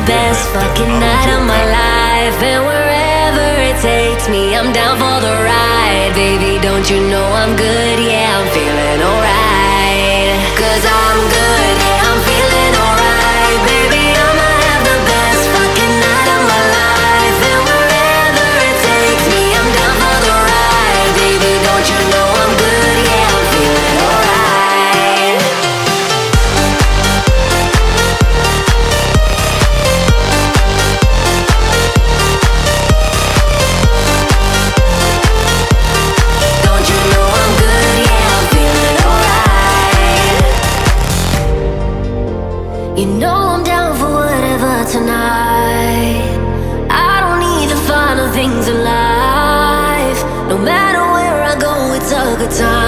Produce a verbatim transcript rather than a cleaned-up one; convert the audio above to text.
best fucking night of my life. And wherever it takes me, I'm down for the ride. Baby, don't you know I'm good? Yeah, I'm feeling alright. Cause I'm good, yeah, I'm feeling alright. Baby, I'ma have the best fucking night of my life. And wherever it takes me, I'm down for the ride. Baby, don't you know I'm good? Yeah, I'm feeling alright. Don't you know I'm good? Yeah, I'm feeling alright. You know I'm down for whatever tonight. I don't need the final things in life. No matter where I go, it's a good time.